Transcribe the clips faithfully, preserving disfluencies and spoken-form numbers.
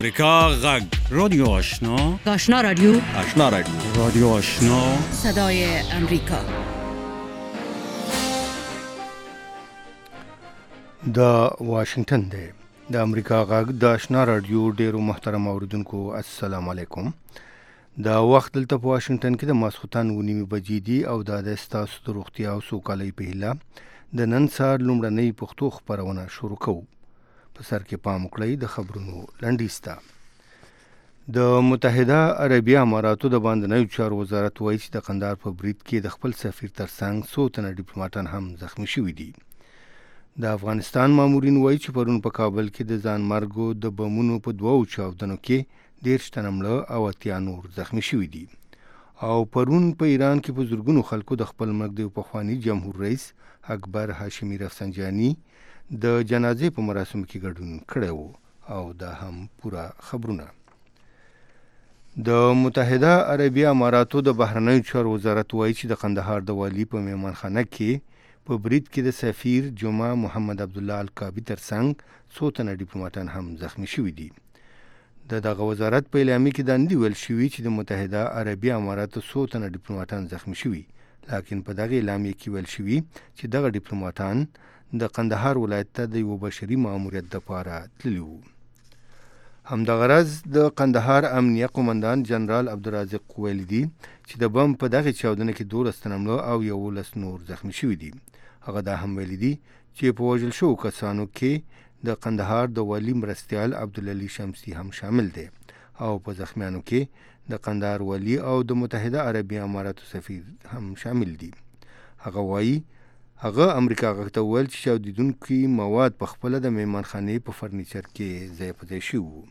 امریکا غږ رادیو آشنا آشنا رادیو آشنا رادیو رادیو آشنا صدای امریکا. دا واشنگتن دی. د امریکا غږ د آشنا رادیو ډیرو محترم اوریدونکو السلام علیکم. دا وخت دلته په واشنگتن کې د ماسخوتن و نیمې بجې دي او دا د ستاسو د روغتیا او سوکالۍ په هیله د نن سهار لومړنۍ پښتو خپرونه شروع کوو. په سر کې پام وکړئ د خبرونو لنډیسته. د متحده عربي اماراتو د باندنیو چارو وزارت وایي چې د قندهار په برید کې د خپل سفیر ترڅنګ څو تنه ډیپلوماټان هم زخمی شوي دي. د افغانستان مامورین وایي چې پرون په کابل کې د ځان مرګو د بمونو په دوو چاودنو کې دېرش تنه مړه او اتیا نور زخمی شوي دي. او پرون په ایران کې په زرګونو خلکو د خپل مرګ د پخواني جمهور رئیس اکبر هاشمي رفسنجاني د جنازې په مراسمو کې ګډون کړی و. او دا هم پوره خبرونه. د متحده عربي اماراتو د بهرنیو چارو وزارت وایي چې د قندهار د والي په میهمانخانه کې په برید کې د سفیر جمعه محمد عبدالله الکابي ترڅنګ څو تنه ډیپلوماټان هم زخمی شوي دي. د دغه وزارت په اعلامیه کې دا ویل شوي چې د متحده عربي اماراتو څو تنه ډیپلوماټان زخمی شوي، لکن په دغه اعلامیه کې ویل شوي چې دغه ډیپلوماټان د قندهار ولایت ته د یو بشري ماموریت دپاره تللي وو. همدغه راز د قندهار امنیه قومندان جنرال عبدالرازق ویلي دي چې د بم په دغه چاودنه کې دولس تنه مړه او یولس نور زخمی شوي دي. هغه دا هم ویلي دي چې په وژل شوو کسانو کې د قندهار د والي مرستیال عبدالعلي شمسي هم شامل دی او په زخمیانو کې د قندهار والي او د متحده عربي اماراتو سفیر هم شامل دي. هغه وایي هغه امریکا غږ ته وویل چې چاودیدونکي مواد په خپله د میهمانخانې په فرنیچر کې ځای په ځای شوي وو.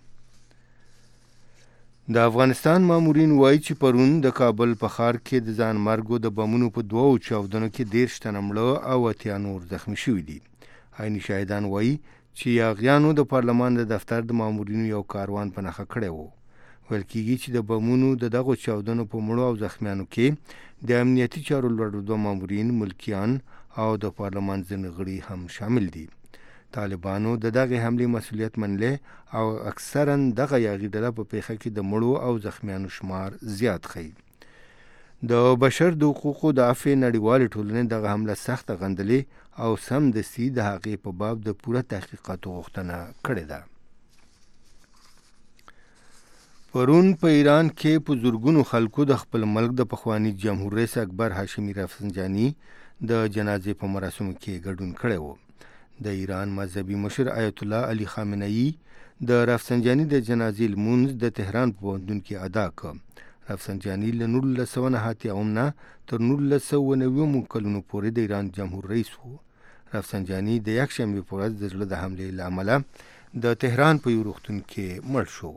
د افغانستان مامورین وایي چې پرون د کابل په ښار کې د ځان مرګو د بمونو په دوو چاودنو کې دېرش تنه مړه او اتیا نور زخمی شوي دي. عیني شاهدان وایي چې یاغیانو د پارلمان د دفتر د مامورینو یو کاروان په نښه کړی و. ویل کېږي چې د بمونو د دغو چاودنو په مړو او زخمیانو کې د امنیتي چارو لوړ دوه مامورین، ملکیان او د پارلمان ځینې غړي هم شامل دي. طالبانو د دغه حملې مسؤلیت منلی او اکثرا دغه یاغي ډله په پیښه کې د مړو او زخمیانو شمار زیات ښیي. د بشر د حقوقو د عفو نړیوالې ټولنې دغه حمله سخته غندلې او سمدستي د هغې په باب د پوره تحقیقاتو غوښتنه کړې ده. پرون په ایران کې په زرګونو خلکو د خپل ملک د پخواني جمهور رئیس اکبر هاشمي رفسنجاني د جنازې په مراسمو کې ګډون کړی و. د ایران مذهبي مشر آیت الله علي خامنه‌ای د رفسنجاني د جنازې لمونځ د تهران په پوهنتون کې ادا کړ. رفسنجاني له نولس سوه نهه اتیا اوم نه تر نولس سوه نوي کلونو پورې د ایران جمهور رئیس و. رفسنجاني د یکشنبې په ورځ د زړه د حملې له امله د تهران په یو روغتون کې مړ شو.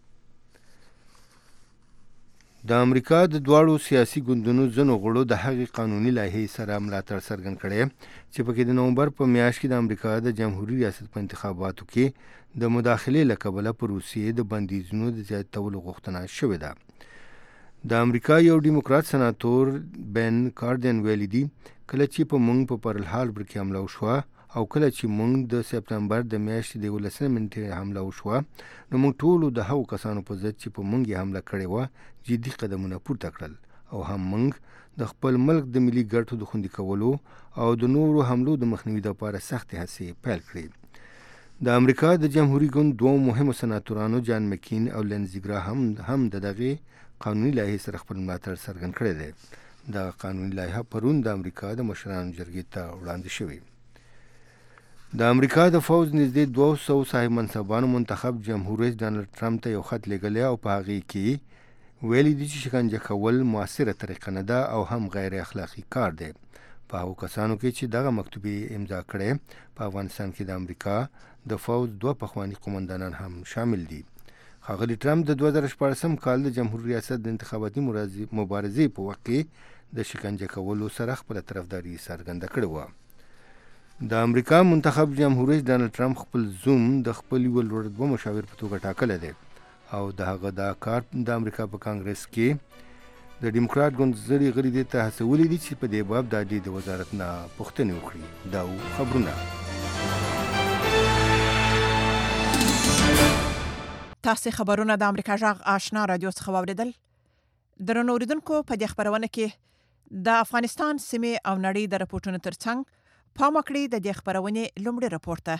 د امریکا د دواړو سیاسي ګوندونو ځینو غړو د هغې قانوني لایحې سره ملاتړ څرګند کړی چې پکې د نومبر په میاشت کې د امریکا د جمهوري ریاست په انتخاباتو کې د مداخلې له کبله په روسیې د بندیزونو د زیاتولو غوښتنه شوې ده. د امریکا یو ډیموکرات سناتور بن کاردن ویلي دي کله چې په موږ په پرل هاربر کې حمله وشوه او کله چې موږ د سپتمبر د میاشتې د یولسمې نېټې حمله وشوه نو موږ ټولو د هغو کسانو په ضد چې په موږ یې حمله کړې وه جدي قدمونه پورته کړل او هم موږ د خپل ملک د ملي ګټو د خوندي کولو او د نورو حملو د مخنیوي لپاره سختې هڅې پیل کړې. د امریکا د جمهوري ګوند دوه مهمو سناتورانو جان مکین او لینزي ګراهام هم د دغې قانوني لایحې سره خپل ملاتړ څرګند کړی دی. دغه قانوني لایحه پرون د امریکا د مشرانو جرګې ته وړاندې شوې. د امریکا د فوج نږدې دوه سوه صاحب منصبانو منتخب جمهور رئیس ډانلډ ټرمپ ته یو خط لیږلی او په هغې کې ویلي دي چې شکنجه کول مؤثره طریقه نه ده او هم غیر اخلاقي کار دی. په هغو کسانو کې چې دغه مکتوب امضا کړی په افغانستان کې د امریکا د فوج دوه پخواني قومندانان هم شامل دي. ښاغلي ټرمپ د دوه زره شپاړسم کال د جمهور ریاست د انتخاباتي مبارزې په وخت کې د شکنجه کولو سره خپله طرفداري څرګنده کړې وه. د امریکا منتخب جمهور رئیس ډانلډ ټرمپ خپل زوم د خپل یو لوړ رتبه مشاور په توګه ټاکلی دی او د هغه دا کار د امریکا په کانګرس کې د ډیموکرات ګوند زړي غړي دې ته هڅولي دي چې په دې باب د عدلي د وزارت نه پوښتنې وکړي. دا خبرونه تاسو خبرونه د امریکا جغ آشنا رادیو څخه واوریدل. درنو اوریدونکو په دې خبرونه کې د افغانستان سیمې او نړۍ د راپورټونو ترڅنګ پام وکړئ د دې خبرونې لومړی راپور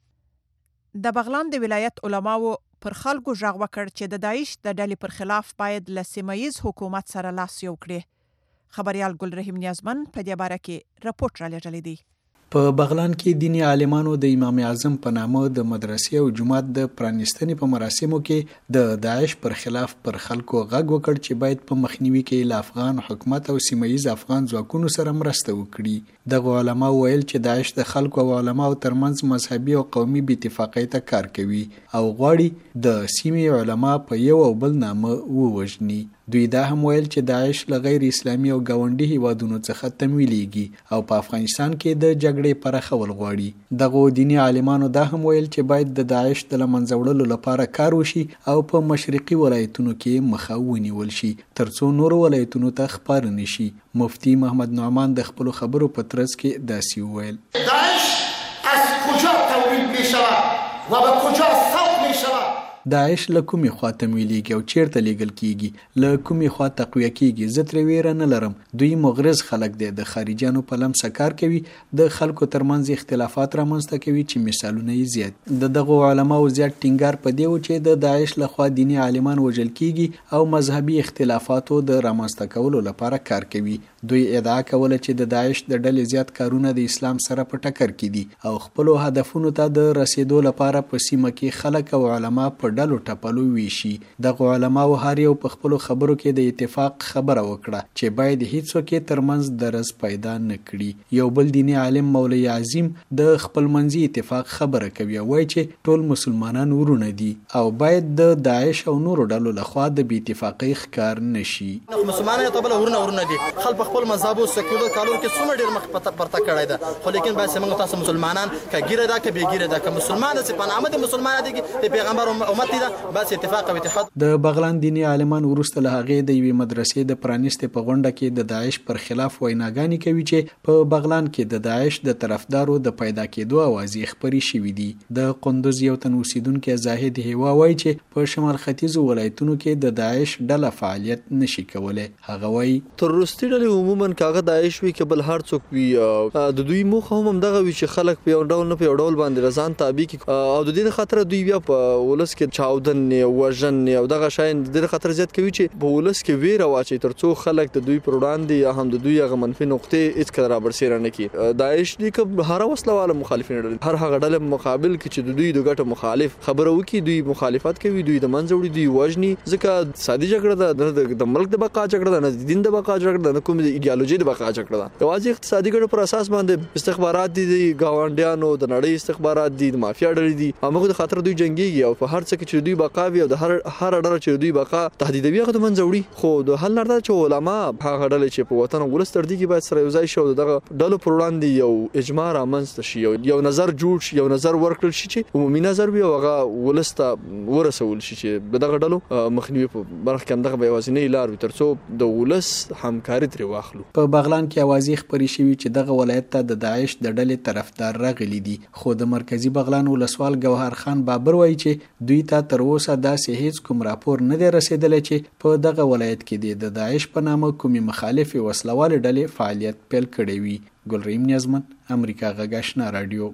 ته. د بغلان د ولایت علماو پر خلکو ژغ وکړ چې د داعش د ډلې پر خلاف باید له سیمه‌ییز حکومت سره لاس یو کړي. خبريال ګل رحیم نیازمن په دې باره کې راپورټ را لېږلی دی. په بغلان کې دینی عالمانو د امام اعظم په نامه د مدرسې او جماعت د پرانیستنې په مراسمو کې د داعش پر خلاف پر خلکو غږ وکړ چې باید په مخنیوي کې له افغان حکومت او سیمه‌ییز افغان ځواکونو سره مرسته وکړي. دغه علما ویل چې داعش د خلکو او علماو ترمنځ مذهبي او قومي بې اتفاقۍ ته کار کوي او غواړي د سیمې علما په یو او بل نامه ووژني. دوی دا هم ویل چې داعش له غیر اسلامي او ګاونډي هیوادونو څخه تمویلېږي او په افغانستان کې د جګړې پراخول غواړي. دغه دینی عالمانو دا هم ویل چې باید د داعش د له منځه وړلو لپاره کار وشي او په مشرقي ولایتونو کې مخه ونیول شي ترڅو نورو ولایتونو ته خپاره نشي. مفتی محمد نعمان د خپلو خبرو په ترڅ کې داسې وویل: داعش از کجا تولید می‌شود و به کجا سوق می‌شود؟ داعش له کومې خوا تمویلېږي او چیرته لیږل کیږي، له کومې خوا تقویه کیږي. زه ترې ویره نه لرم. دوی مغرض خلک دي، د خارجیانو په لمسه کار کوي، د خلکو ترمنځ اختلافات رامنځته کوي چې مثالونه یې زیات. د دغو علماو زیات ټینګار په دی و چې د داعش له خوا دینی عالمان وژل کیږي او مذهبي اختلافاتو د رامنځته کولو لپاره کار کوي. دوی ادعا کوله چې د داعش د ډلې زیات کارونه د اسلام سره په ټکر کې دي او خپل هدفونو ته د رسیدو لپاره په سیمه کې خلک او علما په ډلو ټپلو ویشي. دغه علماو هر یو په خپلو خبرو کې د اتفاق خبره وکړه چې باید هیڅوک یې ترمنځ درز پیدا نه کړي. یو بل دیني عالم مولوي عظیم د خپلمنځي اتفاق خبره کوي او وایي چې ټول مسلمانان ورونه دي او باید د داعش او نورو ډلو لخوا د بې اتفاقۍ ښکار نشي. مسلمانان ته بل ورونه ورونه دي، خلک خپل مذهب او سکولر کالور کې څومره ډیر مخ پرته کړی ده، خو لیکن باید څنګه تاسو مسلمانان کګیره ده کې بیګیره ده که مسلمان د سپان احمد مسلمان دي د پیغمبر امت دي بس اتفاق او اتحاد. د بغلان دینی عالمان ورسته له هغې د یوې مدرسې د پرانیستې په غونډه کې د داعش پر خلاف ویناګانې کوي چې په بغلان کې د داعش د طرفدارو د پیدا کېدو اوازې خپرې شوې دي. د قندوز یو تن اوسیدونکی زاهد هیوا وایي چې په شمال ختیځو ولایتونو کې د داعش ډله فعالیت نشي کولی. هغه وایي تروریستي ډلې عموما کاغه داعش وي که بل هر څوک وي، د دوی موخه هم همدغه وي چې خلک په یو ډول نه په یو ډول باندې رضان تابع کړي او د دې خاطر دوی بیا په ولس کې چاودن وژن او دغه شاین د خطر زیات کوي چې په ولس کې ویره واچي ترڅو خلک د دوی پر وړاندې یا هم د دوی هغه منفي نقطې هیڅ کله رابرسېره نه کړي. داعش دي که هر وسله والا مخالفین ډلې هر هغه ډله مقابل کې چې د دوی د ګټو مخالف خبره وکړي دوی مخالفت کوي، دوی د منځه وړي، دوی وژني. ځکه سادي جګړه ده، د ملک د بقا جګړه ده، نه د دین د بقا جګړه ده، نه کوم د ایډیالوژي د بقا جګړه ده. یوازې اقتصادي ګټو پر اساس باندې استخبارات دي، ګاونډیانو د نړۍ استخبارات دي، د مافیا ډلې دي، هغه د خاطر دوی جنگيږي او په هر څه کې چې دوی بقا وي او د هر هر ډله چې دوی بقا تهدیدوي هغه د منځه وړي. خو د حل لار دا چې علما هغه ډله چې په وطن ولس تر دې کې باید سره یو ځای شي او دغه ډلو پر وړاندې یو اجماع رامنځته شي، یو نظر جوړ شي، یو نظر ورکړل شي چې عمومي نظر وي او هغه ولس ته ورسول شي چې دغه ډلو مخنیوي په برخه کې همدغه یوازینۍ لار وي ترڅو د ولس همکاري ترې واخلو. په بغلان کې اوازې خپرې شوي چې دغه ولایت ته د داعش د ډلې طرفدار راغلي دي، خو د مرکزي بغلان ولسوال ګوهر خان بابر وایي چې دوی ته تر اوسه داسې هیڅ کوم راپور نه دی رسیدلی چې په دغه ولایت کې د داعش په نامه کومې مخالفې وسلوالې ډلې فعالیت پیل کړی وي. ګلریم نیازمن، امریکا غږ آشنا رادیو.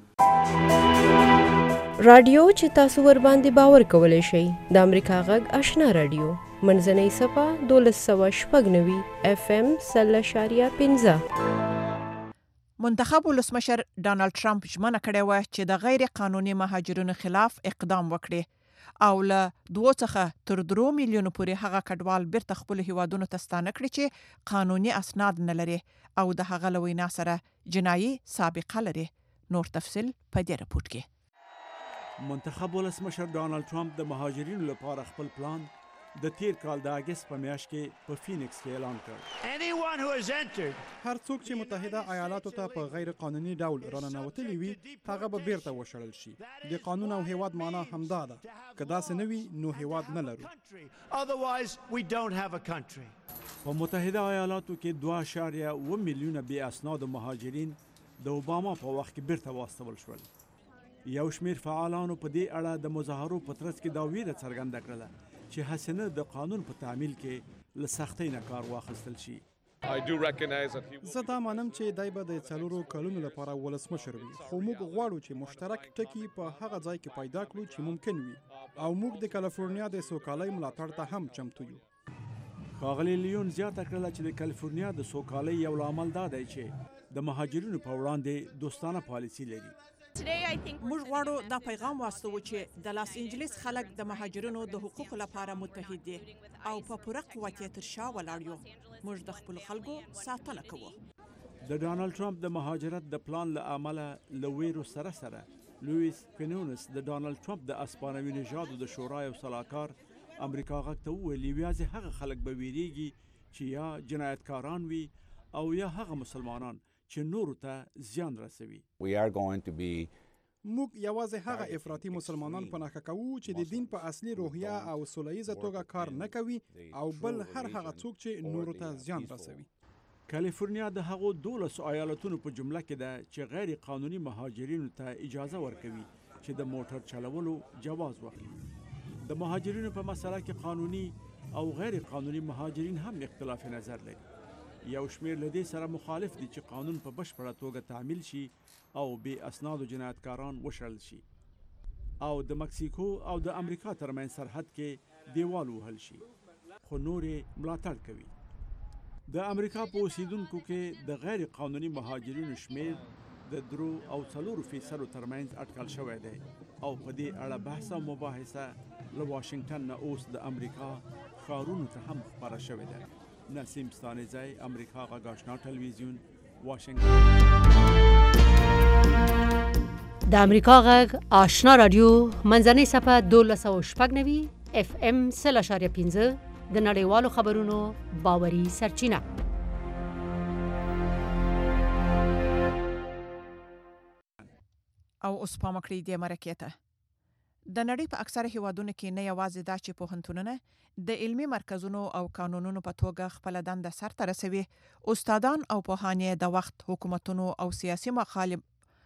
رادیو چې تاسو ور باندې باور کولی شئ د امریکا غږ آشنا رادیو منځنۍ صفه دولس سوه شپږ نوي اف ام سل اشاریه پنځه. منتخب ولسمشر ډانلډ ټرمپ ژمنه کړې وه چې د غیر قانوني مهاجرینو خلاف اقدام وکړي او له دوه څخه تر درو میلیونو پورې هغه کډوال بیرته خپلو هیوادونو ته ستانه کړي چې قانوني اسناد نه لري او د هغه له وینا سره جنایي سابقه لري. نور تفصیل په دې راپورټ کې. منتخب ولسمشر ډانلډ ټرمپ د مهاجرینو لپاره خپل پلان د تیر کال د اگست په میاشت کې په فینکس کې اعلان کړ. هر څوک چې متحده ایالاتو ته په غیر قانوني ډول راننوتلی وي هغه به بیرته وشړل شي. د قانون او هیواد معنا همدا ده، که داسې نه وي نو هیواد نه لرو. په متحده ایالاتو کې دوه اعشاریه اوه میلیونه بې اسنادو مهاجرین د اوباما په وخت کې بیرته واستول شول. یو شمیر فعالانو په دې اړه د مظاهرو په ترڅ کې دا ویره څرګنده کړله چې حسنه د قانون په تعمیل کې له سختۍ نه کار واخیستل شي. زه دا منم چې دای به د څلورو کلونو لپاره ولسمشر وي، خو موږ غواړو چې مشترک ټکي په هغه ځای کې پیدا کړو چې ممکن وي، او موږ د کالیفورنیا د سوکالۍ ملاتړ ته هم چمتو یو. ښاغلي لیون زیاته کړله چې د کالیفورنیا د سوکالۍ یو لامل دا دی چې د مهاجرینو په وړاندې دوستانه پالیسي لري. موږ غواړو دا پیغام واستوو چې د لاس انجلیس خلک د مهاجرینو د حقوقو لپاره متحد دي او په پوره قوت یې تر شا ولاړ یو. موږ د خپلو خلکو ساتنه کوو. د ډانلډ ټرمپ د مهاجرت د پلان له امله له ویرو سره سره لویس پینونس د ډانلډ ټرمپ د اسپانوي نژادو د شورا یو سلاکار امریکا غږ ته وویل یوازې هغه خلک به ویریږي چې یا جنایتکاران وي او یا هغه مسلمانان چې نورو ته زیان رسوي. موږ یوازې هغه افراطي مسلمانان په نښه کوو چې د دین په اصلي روحیه او سوله ییزه توګه کار نه کوي او بل هر هغه څوک چې نورو ته زیان رسوي. کالیفورنیا د هغو دولسو ایالتونو په جمله کې ده چې غیر قانوني مهاجرینو ته اجازه ورکوي چې د موټر چلولو جواز واخلي. د مهاجرینو په مسله کې قانوني او غیر قانوني مهاجرین هم اختلاف نظر لري. یو شمیر له دې سره مخالف دي چې قانون په بشپړه توګه تعمیل شي او بې اسنادو جنایتکاران وشړل شي او د مکسیکو او د امریکا ترمنځ سرحد کې دیوال وهل شي، خو نور یې ملاتړ کوي. د امریکا په اوسیدونکو کې د غیر قانوني مهاجرینو شمیر د درو او څلورو فیصدو ترمنځ اټکل شوی دی او په دې اړه بحث او مباحثه له واشنگټن نه اوس د امریکا ښارونو ته هم خپاره شوې ده. نسیم ستانزی، امریکا غږ آشنا ټلویزیون، واشنگټن. د امریکا غږ آشنا رادیو منځنۍ صفحه دولس سوه شپږ نوي اف ام سل اشاریه پنځه د نړیوالو خبرونو باوري سرچینه. او اوس پام وکړئ دې مرکې ته. د نړۍ په اکثره هیوادونو کې نه یوازې دا چې پوهنتونونه د علمي مرکزونو او قانونونو په توګه خپل دنده سرته رسوي، استادان او پوهان د وخت حکومتونو او سیاسي مخالف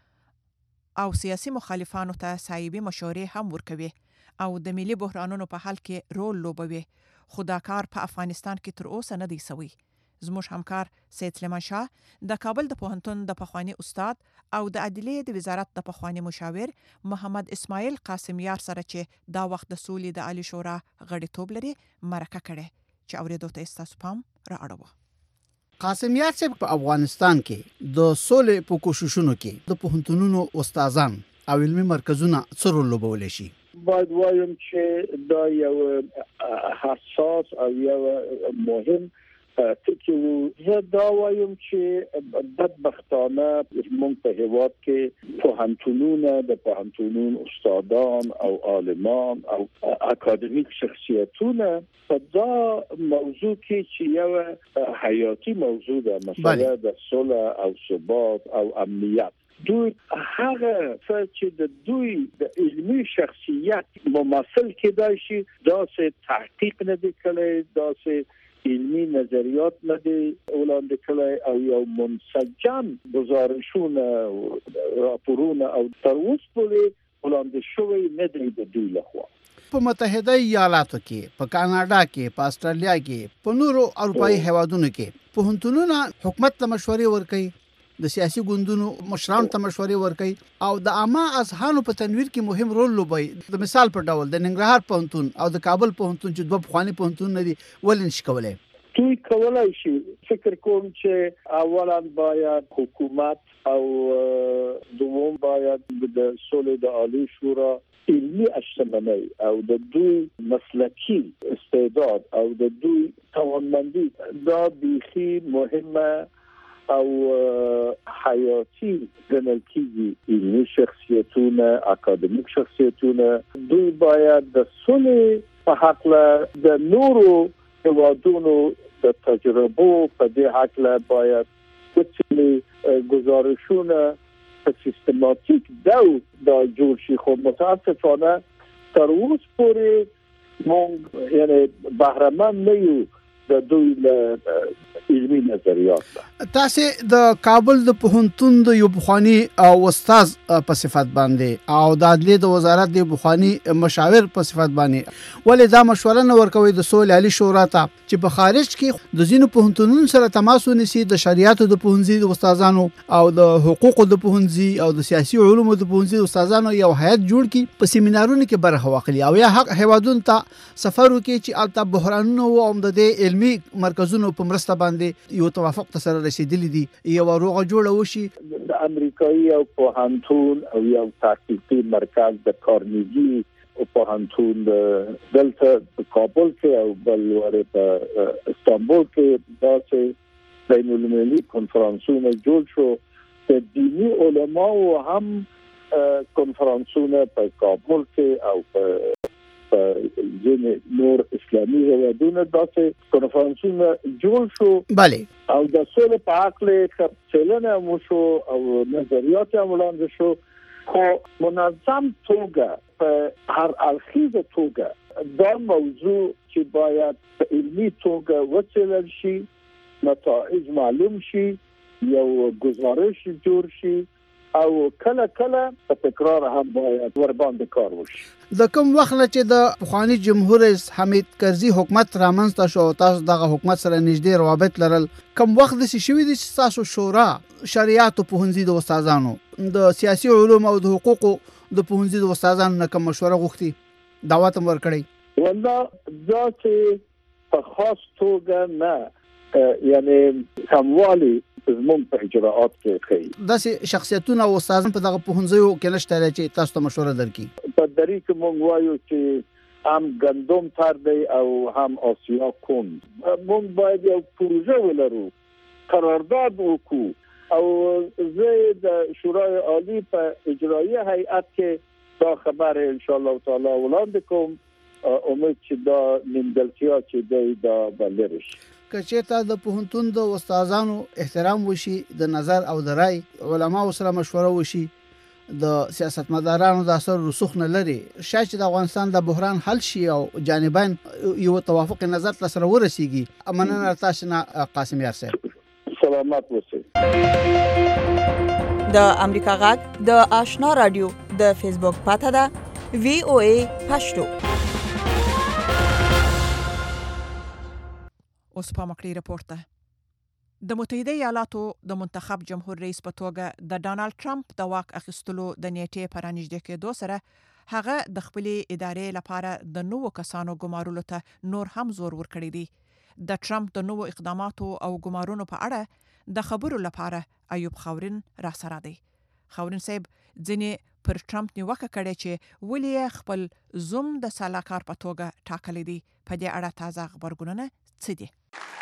او سیاسي مخالفانو ته صایبي مشورې هم ورکوي او د ملي بحرانونو په حل کې رول لوبوي. خو دا کار په افغانستان کې تر اوسه نه دی سوی. زموږ همکار سید سلیمان شاه د کابل د پوهنتون د پخوانی استاد او د عدلیې د وزارت د پخوانی مشاور محمد اسماعیل قاسم یار سره چې دا وخت د سولې د عالی شورا غړیتوب لري مرکه کړي چې اوریدو ته ستاسو پام را اړوي. قاسم یار صاحب په افغانستان کې د سولې په کوششونو کې د پوهنتونونو استادان او علمي مرکزونه څه رول لوبولی شي؟ باید وایم چې دا یو حساس او یو مهم ټکی و. زه دا وایم چې بدبختانه موږ په هېواد کې پوهنتونونه د پوهنتونونو استادان او عالمان او اکادمیک شخصیتونه په دا موضوع کې چې یو حیاتي موضوع ده، مسئله د صلح او ثبات او امنیت، دوی هغه څه چې د دوی د علمي شخصیت ممثل کېدای شي داسې تحقیق نه دی کړی، داسې علمی نظریات نه دی وړاندې کړی او یو منسجم گزارشونه راپورونه او تر اوسه پورې وړاندې شوی نه دی د دوی لخوا. په متحده ایالاتو کې، په کاناډا کې، په استرالیا کې، په نورو اروپایي هیوادونو کې پوهنتونونه حکومت ته مشورې ورکوي، د سیاسي ګوندونو مشرانو ته مشورې ورکوي او د عامه اذهانو په تنویر کې مهم رول لوبوي. د مثال په ډول د ننګرهار پوهنتون او د کابل پوهنتون چې دوه پخواني پوهنتونونه دي ولې نشي کولی؟ دوی کولای شي. فکر کوم چې اولا باید حکومت او دوم باید د سولې د عالی شورا علمی اشتمنی او د دوی مسلکی استعداد او د دوی توانمندی دا بیخی مهمه او حیاتی ګڼل کېږي. علمي شخصیتونه، اکادمیک شخصیتونه دوی باید د سولې په هکله د نورو هیوادونو د تجربو په دې هکله باید څه گزارشونه په سیستماتیک ډول دا جوړ شي. خو متاسفانه تر اوسه پورې موږ یعنی بهرهمن نه یو د دوی له علمي نظریات ده. تاسو د کابل د پوهنتون د یو بخوانی او استاد په صفت باندې او د عدلیه د وزارت د بخوانی مشاور په صفت باندې ولې دا مشوره نه ورکوي د سولې عالی شورا ته چې په خارج کې د ځینو پوهنتونونو سره تماس ونیسي د شریعت د پوهنځي د استادانو او د حقوقو د پوهنځي او د سیاسي علومو د پوهنځي د استادانو یو هیئت جوړ کړي په سیمینارونو کې برخه واخلي او یا حق هیوادونو ته سفر وکړي چې الته بحرانونو او د علمي مرکزونو په مرسته باندې یو توافق ته سره رسیدلی دي یو روغه جوړه وشي. د امریکایي او پوهنتون او یو تحقیقي مرکز د کارنیګي او پوهنتون دلته په کابل کې او بل وره په استانبول کې داسې بین المللي کنفرانسونه جوړ شو. د دیني علماو هم کنفرانسونه په کابل کې او په ځینې نور اسلامي هیوادونو داسې کنفرانسونه جوړ شو. بله او د سولې په اړه څېړنه مو شو او نظریات هم وړاندې شو. خو منظم توګه په هر اړخیزه توګه دا موضوع چې باید په علمي توګه وڅېړل شي، نتایج معلوم شي، یو گزارش جوړ شي او کله کله په تکرار هم باید ور باندې کار وشي. د کوم وخت نه چې د پخوانی جمهور رئیس حمید کرزي حکومت رامنځته شو تاسو دغه حکومت سره نږدې روابط لرل، کوم وخت د شوی دي چې تاسو شورا شریعت او پوهنځي د استادانو د سیاسي علوم او د حقوقو د پوهنځي د استادانو نه کوم مشوره غوښتي دعوت هم ورکړی؟ والله دا چې په خاص توګه نه یعنی کموالی زمون په اجراءات کې کوي. داسې شخصیتونه او استادان په دغه پوهنځیو کې نشته چې تاسو ته مشوره درکړي. په دری کې مونږ وایو چې هم ګندم تر دی او هم آسیا کوم. مونږ باید یو پروژه ولرو، قرارداد وکړو او زه د شورای عالی په اجرایی هیئت کې دا خبر ان شاء الله تعالی وړاندې کوم. امید چې دا نیمګړتیا چې دی دا بلری شي. کچېتا د پوهنتون د استادانو احترام وشي، د نظر او د رائے علما سره مشوره وشي، د سیاستمدارانو د اثر رسوخ نه لري، شاید چې د افغانستان د بحران حل شي او جانبین یو توافق نظر تر سره ورسیږي. امنه تاسو نه قاسم یار صاحب سلامات اوسئ. د امریکا غږ د آشنا رادیو د فیسبوک پاته ده وی او ای پښتو. اوس په مکړی رپورت ده. د متحده ایالاتو د منتخب جمهور رئیس په توګه د ډانلډ ټرمپ د واک اخیستلو د نیټې پر نږدې کېدو سره هغه د خپلې ادارې لپاره د نوو کسانو ګمارلو ته نور هم زور ورکړی دی. د ټرمپ د نوو اقداماتو او ګمارونو په اړه د خبرو لپاره ایوب خاورین را سره دی. خاورین صاحب ځینې پر ټرمپ نیوکه کړې چې ولې خپل زوم د سلاکار په توګه ټاکلی دی. په دې اړه تازه خبرګونونه څه دي؟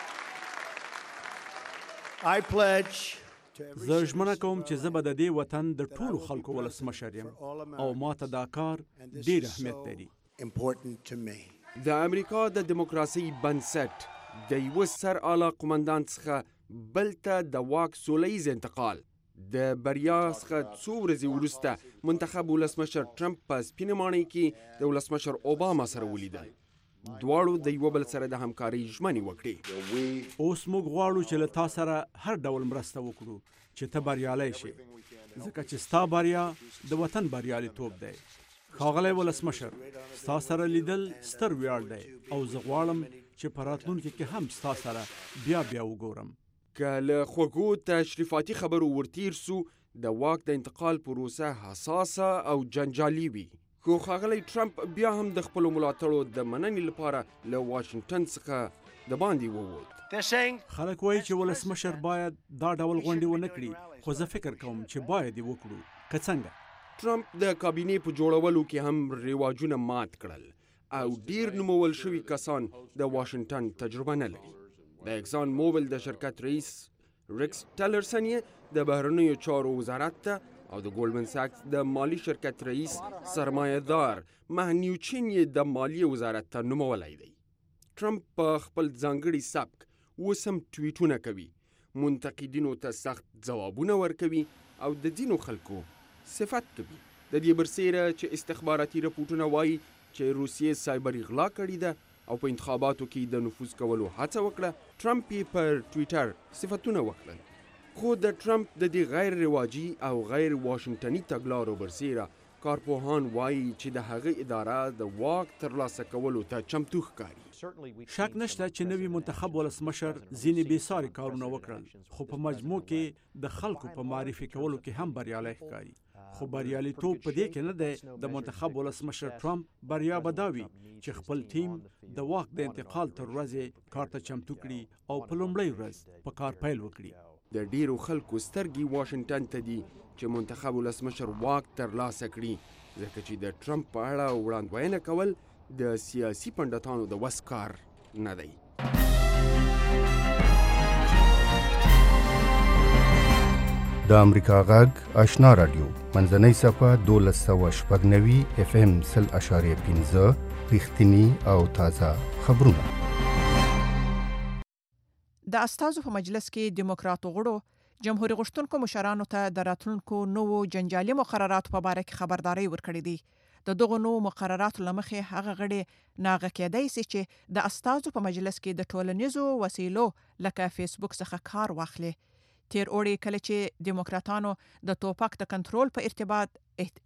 زه ژمنه کوم چې زه به د دې وطن د ټولو خلکو ولسمشر یم او ماته دا کار ډېر اهمیت لري. د امریکا د دیموکراسي بنسټ د یو سر اعلی قومندان څخه بل ته د واک سولیز انتقال د بریا څخه څو ورځې وروسته منتخب ولسمشر ټرمپ په سپینه ماڼۍ کې د ولسمشر اوباما سره ولیدل. دواړو د یو بل سره د همکارۍ ژمنې وکړې. اوس موږ غواړو چې له تا سره هر ډول مرسته وکړو چې ته بریالی شې، ځکه چې ستا بریا د وطن بریالیتوب دی. ښاغلی ولسمشر، ستا سره لیدل ستر ویاړ دی او زه غواړم چې په راتلونکي کې هم ستا سره بیا بیا وګورم. که له خوږو تشریفاتي خبرو ورتیر سو د واک د انتقال پروسه حساسه او جنجالي وي. خو ښاغلی ټرمپ بیا هم د خپلو ملاتړو د مننې لپاره له واشنګټن څخه د باندې ووت. خلک وایي چې ولسمشر باید دا ډول غونډې ونه کړي، خو زه فکر کوم چې باید یې وکړو. که څنګه؟ ټرمپ د کابینې په جوړولو کې هم رواجونه مات کړل او ډیر نومول شوي کسان د واشنګټن تجربه نه لري. د اکسان موبل د شرکت رئیس ریکس ټیلرسن یې د بهرنیو چارو وزارت ته او د ګولډمن ساکس د مالی شرکت رئیس سرمایه‌دار مهنیوچین یې د مالیې وزارت ته نومولی دی. ټرمپ په خپل ځانګړي سبک اوس هم ټویټونه کوي، منتقدینو ته سخت ځوابونه ورکوي او د ځینو خلکو صفت کوي. د دې برسیره چې استخباراتي رپورټونه وایي چې روسیې سایبر اغلا کړې ده او په انتخاباتو کې د نفوذ کولو هڅه وکړه. ټرمپ یې پر ټویټر صفتونه وکړل. خو د ټرمپ د دې غیر رواجي او غیر واشنگټني تګلارو برسیره کارپوهان وایي چې د هغې اداره د واک ترلاسه کولو ته چمتو ښکاري. شک نشته چې نوی منتخب ولسمشر ځینې بېساري کارونه وکړل، خو په مجموع کې د خلکو په معرفي کولو کې هم بریالی ښکاري. خو بریالیتوب په دې کې نه دی د منتخب ولسمشر ټرمپ بریا به دا وي چې خپل ټیم د واک د انتقال تر ورځې کار ته چمتو کړي او په لومړۍ ورځ په کار پیل وکړي. د ډیرو خلکو سترګې واشنگټن ته دي چې منتخب ولسمشر واک ترلاسه کړي، ځکه چې د ټرمپ په اړه وړاندوینه کول د سیاسي پنډتانو د وس کار نه دی. د امریکا غږ آشنا رادیو منځنۍ صفحه دولس سوه شپږ نوي اف ام سل اشاریه پنځه رښتیني او تازه خبرونه. د استازو په مجلس کې دیموکراتو غړو جمهوریت غوښتونکو مشرانو ته د راتلونکو نوو جنجالي مقرراتو په اړه کې خبرداري ورکړې دي. د دغو نوو مقرراتو لمخې هغه غړي ناغه کېدای شي چې د استازو په مجلس کې د ټولنیزو وسیلو لکه فیسبوک څخه کار واخلي. تیر اوړي کله چې دیموکراتانو د توپک د کنټرول په ارتباط احت...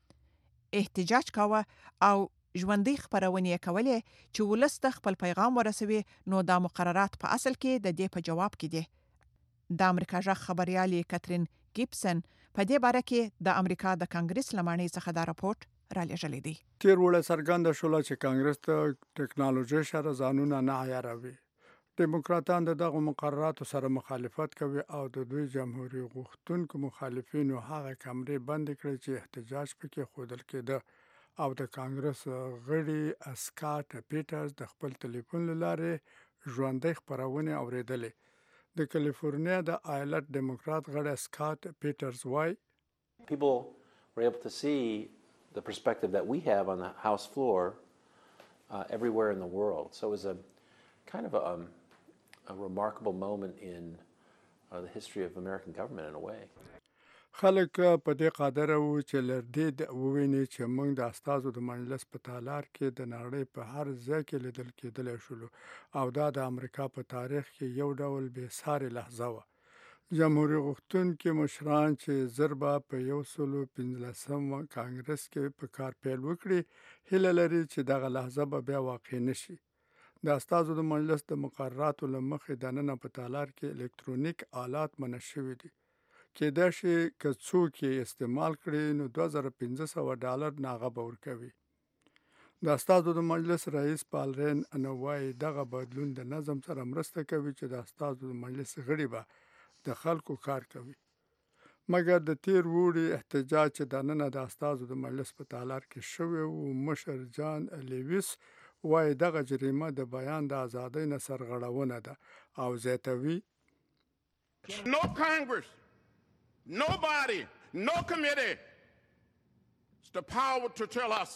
احتجاج کاوه او ژوندۍ خبرونه کولې چې ولس ته خپل پیغام ورسوي، نو دا مقررات په اصل کې د دې په جواب کې دي. د امریکا ژغ خبريالي کاترین ګیبسن په دې باره کې د امریکا د کانګرس لمانې څخه دا راپورټ را لېږلی دی. تیر وړه څرګنده شوله چې کانګرس ته ټکنالوژي سره ځانونه نه عیاروي. دیموکراتان د دغه مقرراتو سره مخالفت کوي او د دوی جمهوریت غوښتونکو مخالفینو هغه کمرې بند کړې چې احتجاج پکې ښودل کېده او د کانګرس غړي اسکاټ پیټرز د خپل ټلیفون له لارې ژوندۍ خبرونه اوریدلې. د کالیفورنیا د ایالت دیموکرات غړي اسکاټ پیټرز وایي people were able to see the perspective that we have on the House floor uh, everywhere in the world. So it was a kind of a, um, a remarkable moment in uh, the history of American government in a way. خلک په دې قادر وو چې لردې د وویني چې موږ د استازو د مجلس په تالار کې د نړۍ په هر ځای کې لیدل کېدلی شولو او دا د امریکا په تاریخ کې یو ډول بې ساري لحظه وه. جمهوریت غوښتونکي مشران چې زر به په یو سلو پنځلسم کانګرس کې په کار پیل وکړي هیله لري چې دغه لحظه به بیا واقع نشي. د استازو د مجلس د مقرراتو له مخې دننه په تالار کې الکترونیک آلات منع شوي دي. کېدای شي که څوک یې استعمال کړي نو دوه زره پنځه سوه ډالر ناغه به ورکوي. د استازو د مجلس رئیس پالرین انوای دغه بدلون د نظم سره مرسته کوي چې د استازو د مجلس غړي به د خلکو کار کوي. مګر د تیر وړي احتجاج چې دننه د استازو د مجلس په تالار کې شوی و، مشر جان لیویس وایي دغه جریمه د بیان د ازادۍ نه سرغړونه ده او زیاتوي No Congress, nobody, no committee has the power to tell us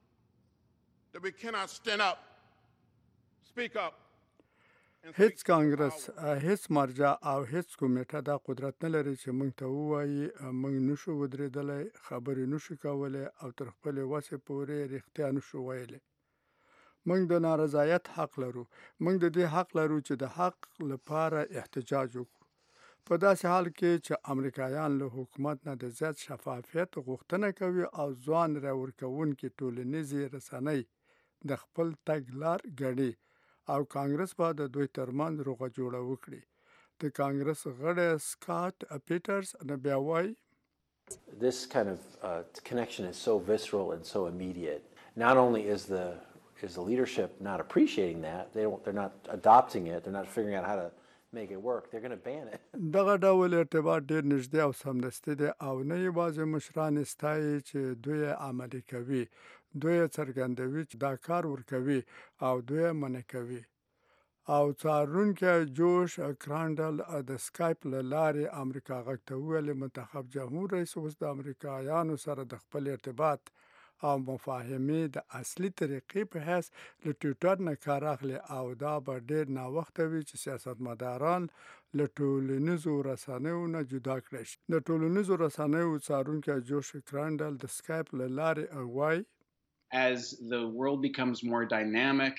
that we cannot stand up, speak up. هیڅ کانګرس، هیڅ مرجع او هیڅ کمیټه دا قدرت نه لري چې موږ ته ووایي موږ نشو ودرېدلی، خبرې نشو کولی او تر خپلې وسې پورې رښتیا نشو ویلی. موږ د نارضایت حق لرو. موږ د دې حق لرو چې د حق لپاره احتجاج وکړو. په داسې حال کې چې امریکایان له حکومت نه د زیات شفافیت غوښتنه کوي او ځوان راورکوونکي ټولنیزې رسنۍ د خپل تګلار ګڼي او کانګرس به د دوی ترمنځ روغه جوړه وکړي. د کانګرس غړی سکاټ پیټرز نه بیا وایي This kind of uh, connection is so visceral and so immediate. Not only is the is the leadership not appreciating that, they don't, they're not adopting it, they're not figuring out how to make it work, they're going to ban it. دغه ډول ارتباط ډیر نږدې او سمدستي دی او نه یوازې مشران ستایي چې دوی عملي کوي، دوی څرګندوي چې دا کار ورکوي او دوی منع کوي. او څارونکی جوش کرانډل د سکایپ له لارې امریکا غږ ته وویل منتخب جمهور رئیس اوس د امریکایانو سره د خپل ارتباط او مفاهمې د اصلي طریقې په حیث له ټویټر نه کار اخلي او دا به ډېر ناوخته وي چې سیاستمداران له ټولنیزو رسنیو نه جدا کړی شي. د ټولنیزو رسنیو څارونکی جوش کرانډل د سکایپ له لارې وایي As the world becomes more dynamic,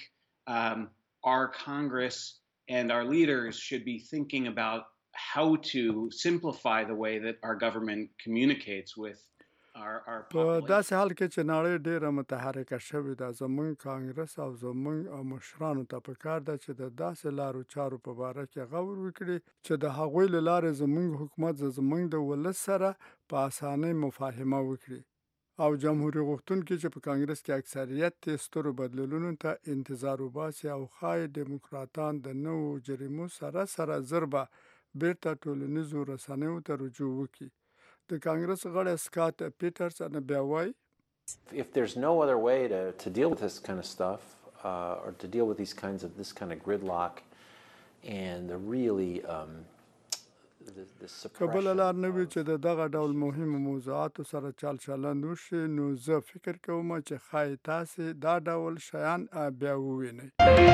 um, our Congress and our leaders should be thinking about how to simplify the way that our government communicates with our, our په داسې حال کې چې نړۍ ډیره متحرکه شوې ده، زموږ کانګرس او زموږ مشرانو ته پکار ده چې د داسې لارو چارو په باره کې غور وکړي چې د هغوی له لارې زموږ حکومت زموږ د ولس سره په اسانۍ مفاهمه وکړي او جمهوریت غوښتونکي چې په کانګرس کې اکثریت یې سترو بدلونونو ته انتظار وباسي او ښایي ډیموکراتان د نوو جریمو سره سره زر به بیرته ټولنیزو رسنیو ته رجوع وکړي. د کانګرس غړی سکاټ پیټرسن بیا وایي If there's no other way to, to deal with this kind of stuff uh, or to deal with these kinds of this kind of gridlock and the really um, the, the suppression که بله لار نه وي چې د دغه ډول مهمو موضوعاتو سره چال چلند وشي، نو زه فکر کوم چې ښایي تاسې دا ډول شیان بیا ووینئ.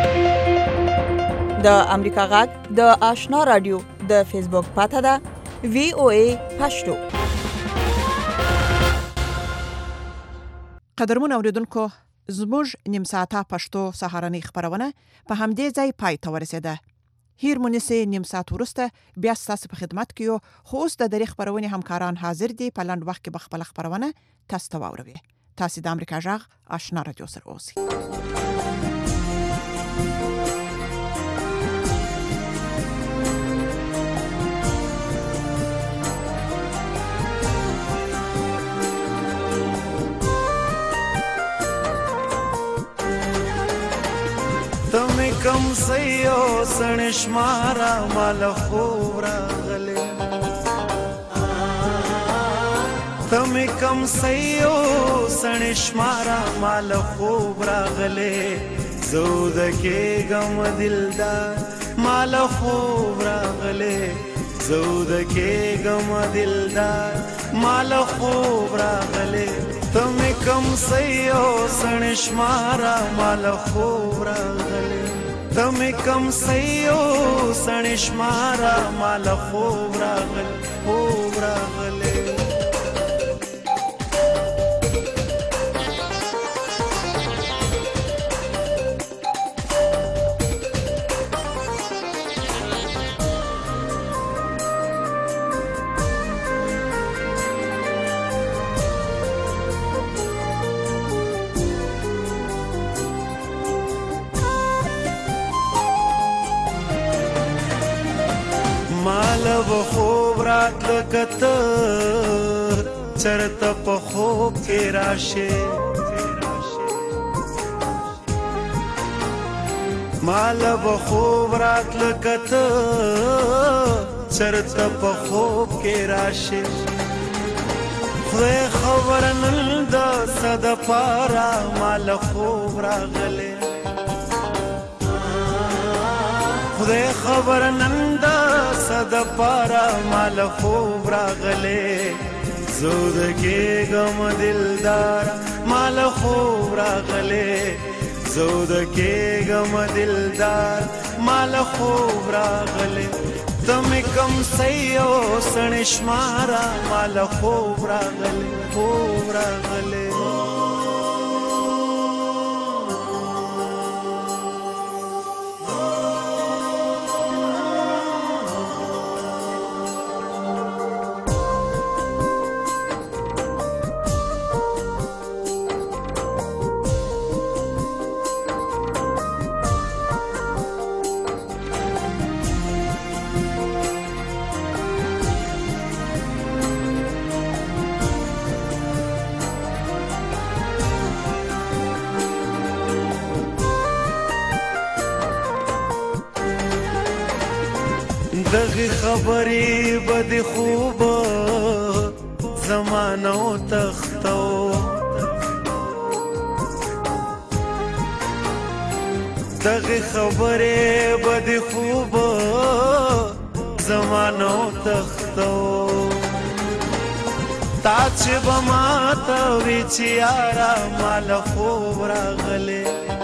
د امریکا غږ د آشنا رادیو د فیسبوک پاته ده وی او ای پښتو. قدرمن اوریدونکو، زموږ نیم ساعته پښتو سهارنۍ خبرونه په همدې ځای پای ته ورسېده. هیر مونږه نیم ساعت ورسته بیا ستاسو په خدمت کې یو، خو اوس د درې خبرونه همکاران حاضر دي. په لاند وخت کې به خپل خبرونه تاسو ته واوروي. تاسو د امریکا غږ آشنا رادیو سره اوسئ. تمہیں کم سیو سنش مارا مال خورا غلے تمہیں کم سیو سنش مارا مال خورا غلے زود کے غم دلدار مال خورا غلے زود کے غم دلدار مال خورا غلے تمہیں کم سیو سنش مارا مال خورا غلے تمہیں کم سیو سنش مارا مال خورا غلے خورا غلے مالو خوب رات لکتا چرتا پا خوب کے راشے مالو خوب رات لکتا چرتا پا خوب کے راشے خدای خبر نلدا صدا پارا مال خوب را غلے خدای خبر نندا صدا پارا مال خوب را غلے زود کے غم دلدار مال خوب را غلے زود کے غم دلدار مال خوب را غلے تمہیں کم سیو سنش مارا مال خوب را غلے خوب را غلے دغی خبری بد خوب زمانو تختو دغی خبری بد خوب زمانو تختو تاچ بماتا ویچیارا مال خوب را غلے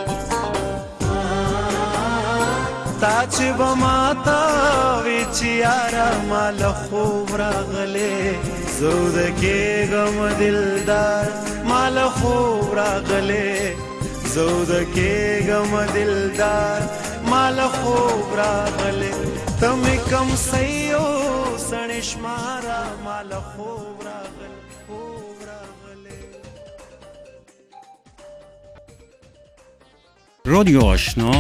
تاچ بماتا ویچیارا مال خوب را غلے زود کے غم دلدار مال خوب را غلے زود کېږم دلدار مال خوب راغلی ته مې کم سیو سړی شماره مال خوب راغلی خوب راغلی رادیو آشنا